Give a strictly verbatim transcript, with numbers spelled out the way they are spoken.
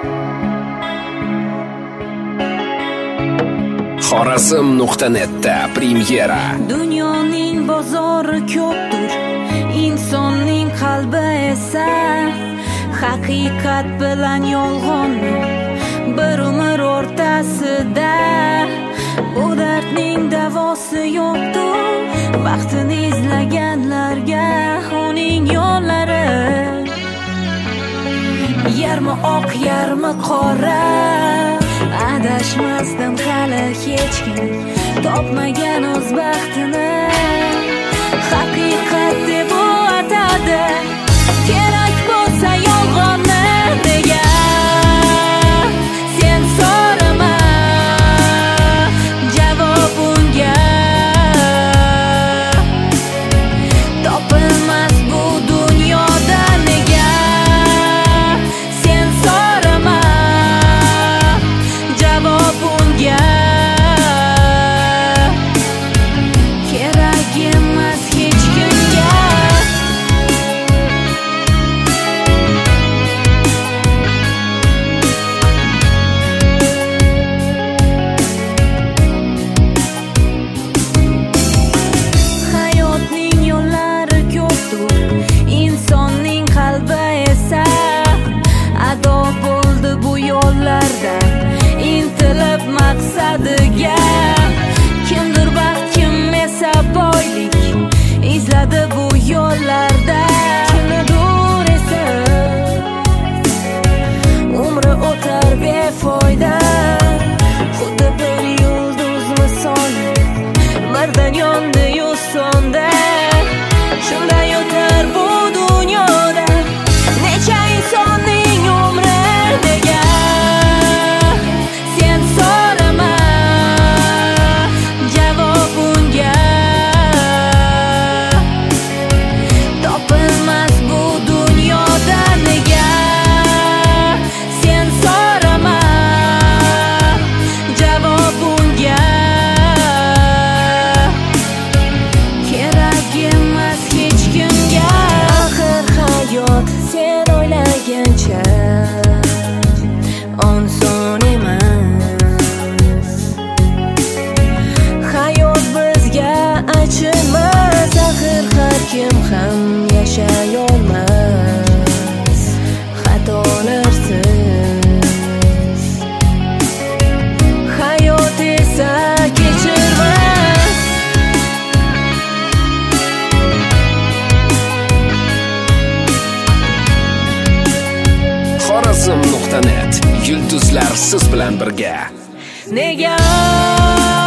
Xorazm nuqta netda premyera. Dunyoning bozori ko'pdir, insonning qalbi esa haqiqat bilan yolg'onning bir umr o'rtasida. Bu dardning davosi yo'qdir, vaqtini izlaganlarga uning yo'llari yarmi oq yarmi qora. Adashmasdan hali hech kim topmagan o'z baxtini haqiqat deb u atadi. Kerak bo'lsa yolg'onni nega sen so'rama, javob unga topilmas bu dunyoda. Nega sen so'rama, javob unga kerak emas hech kimga. Hayotning yo'llari ko'pdir, insonning qalbi esa ado bo'ldi bu yo'llarda intilib maqsadiga. Kimdir baxt, kim esa boylik izladi bu yo'llarda. Kimnidir esa umri o'tar befoyda, xuddi bir yulduz misoli birdan yondi-yu so'ndi. Shunday o'tar bu dunyoda necha insonning umri. Nega sen so'rama, javob unga topilmas bu dunyoda. Nega sen so'rama, javob unga kerak emas hech kimga. Axir hayot sen o'ylagancha oson emas. Hayot bizga achinmas, axir har kim ham yashay olmas xatolarsiz. Hayot esa kechirmas. Xorazm nuqta net yulduzlar siz bilan birga. Nega